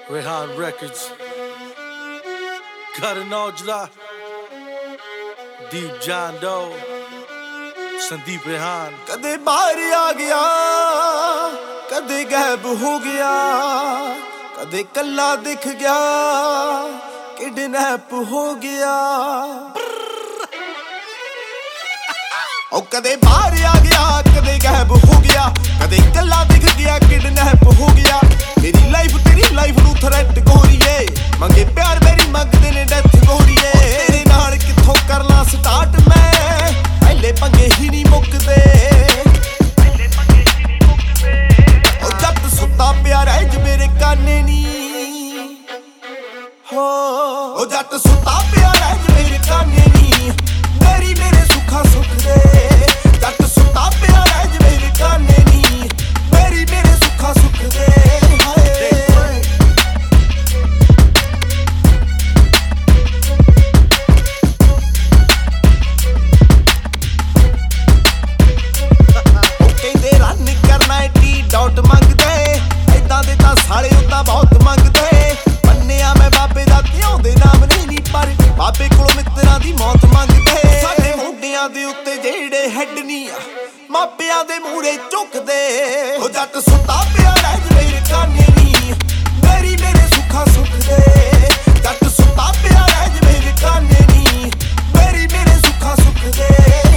Rehan Records, Karan Aujla, Deep John Doe, Sandeep Rehan। कदे बाहर आ गया, कदे गायब हो गया, कदे कल्ला दिख गया, किडनैप हो गया। ओ कदे बाहर आ गया, कदे गायब हो गया, कदे कल्ला दिख गया, किडनैप हो गया। मेरी लाइफ तेरी लाइफ नू थ्रेट गोरीए, मंगे प्यार मेरी मंगदे ने डेथ गोरीए। तेरे नाल कित्थों कर ला स्टार्ट मैं, पहले पंगे ही नहीं मुकदे। ओ जट सुत्ता पिया रह ज मेरे काने नी, हो ओ जट सुत्ता पिया रह ज मेरे काने नी, मेरी मेरे सुखा सुख दे। जट सुत्ता पिया रह ज मेरे काने नी, मेरी मेरे सुखा सुख दे। ਡਾਊਟ ਮੰਗਦੇ ਐਦਾਂ ਦੇ ਤਾਂ ਸਾਲੇ ਉਦਾਂ ਬਹੁਤ ਮੰਗਦੇ। ਮੰਨਿਆ ਮੈਂ ਬਾਬੇ ਦਾ ਧਿਆਉਂਦੇ ਨਾਮ ਨਹੀਂ ਪਰ ਬਾਬੇ ਕੋਲੋਂ ਮਿੱਤਰਾਂ ਦੀ ਮੌਤ ਮੰਗਦੇ। ਸਾਡੇ ਮੁੰਡਿਆਂ ਦੇ ਉੱਤੇ ਜਿਹੜੇ ਹੈਡ ਨਹੀਂ ਆ, ਮਾਪਿਆਂ ਦੇ ਮੂਹਰੇ ਝੁਕਦੇ। ਉਹ ਜੱਟ ਸੁੱਤਾ ਪਿਆ ਰਹਿ ਜ ਮੇਰੇ ਕਾਨੇ ਨੀ, ਮੇਰੀ ਮੇਰੇ ਸੁੱਖਾ ਸੁੱਖ ਦੇ। ਜੱਟ ਸੁੱਤਾ ਪਿਆ ਰਹਿ ਜ ਮੇਰੇ ਕਾਨੇ ਨੀ, ਮੇਰੀ ਮੇਰੇ ਸੁੱਖਾ ਸੁੱਖ ਦੇ।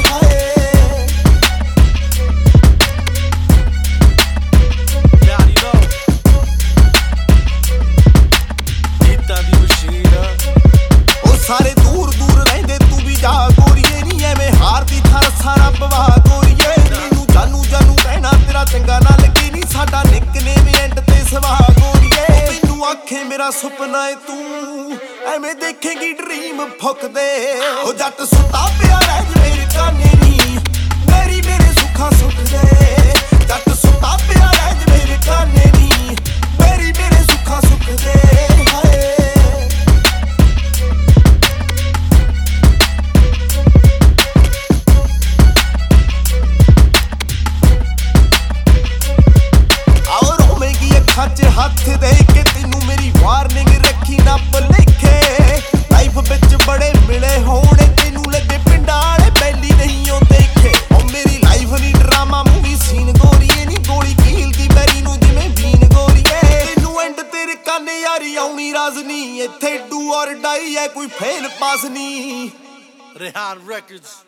ਸਾਰੇ ਦੂਰ ਦੂਰ ਰਹਿੰਦੇ ਤੂੰ ਵੀ ਜਾ ਗੋਰੀਏ, ਨੀ ਐਵੇਂ ਹਾਰ ਦੀ ਥਰ ਸਾਰਾ ਪਵਾ ਗੋਰੀਏ। ਮੈਨੂੰ ਜਾਨੂ ਜਾਨੂ ਕਹਿਣਾ ਤੇਰਾ ਚੰਗਾ ਨਾ ਲੱਗੇ ਨੀ, ਸਾਡਾ ਨਿਕਨੇਮ ਐਂਡ ਤੇ ਸਵਾ ਗੋਰੀਏ। ਮੈਨੂੰ ਆਖੇ ਮੇਰਾ ਸੁਪਨਾ ਏ ਤੂੰ, ਐਵੇਂ ਦੇਖੇਗੀ ਡ੍ਰੀਮ ਫੁੱਕਦੇ। ਉਹ ਜੱਟ ਸੁੱਤਾ ਪਿਆ ਰਹਿ ਜ ਮੇਰੇ ਕਾਨੇ ਨੀ, ਮੇਰੀ ਮੇਰੇ ਸੁੱਖਾ ਸੁੱਖ ਦੇ। ਜੱਟ ਸੁੱਤਾ ਪਿਆ ਰਹਿ ਜ ਮੇਰੇ ਕਾਨੇ ਨੀ, ਮੇਰੀ ਮੇਰੇ ਸੁੱਖਾ ਸੁੱਖ ਦੇ। ਹੱਥ ਦੇ ਕੇ ਤੈਨੂੰ ਮੇਰੀ ਵਾਰਨਿੰਗ ਰੱਖੀ ਨਾ ਭੁਲੇਖੇ। ਲਾਈਫ ਵਿੱਚ ਬੜੇ ਮਿਲੇ ਹੋਣੇ ਤੈਨੂੰ ਲੱਗੇ ਪਿੰਡਾਂ ਵਾਲੇ ਬੈਲੀ ਨਹੀਂ ਉਹ ਦੇਖੇ। ਉਹ ਮੇਰੀ ਲਾਈਫ ਨੀ ਡਰਾਮਾ ਮੂਵੀ ਸੀਨ ਗੋਰੀਏ, ਨੀ ਗੋਲੀ ਕੀਲਦੀ ਬੈਰੀ ਨੂੰ ਜਿਵੇਂ ਬੀਨ ਗੋਰੀਏ। ਤੈਨੂੰ ਐਂਡ ਤੇਰੇ ਕਾਨੇ ਯਾਰੀ ਆਉਣੀ ਰਾਜ਼ ਨੀ, ਇੱਥੇ ਡੂ ਔਰ ਡਾਈ ਐ ਕੋਈ ਫੇਲ ਪਾਸ ਨੀ। Rehan Records।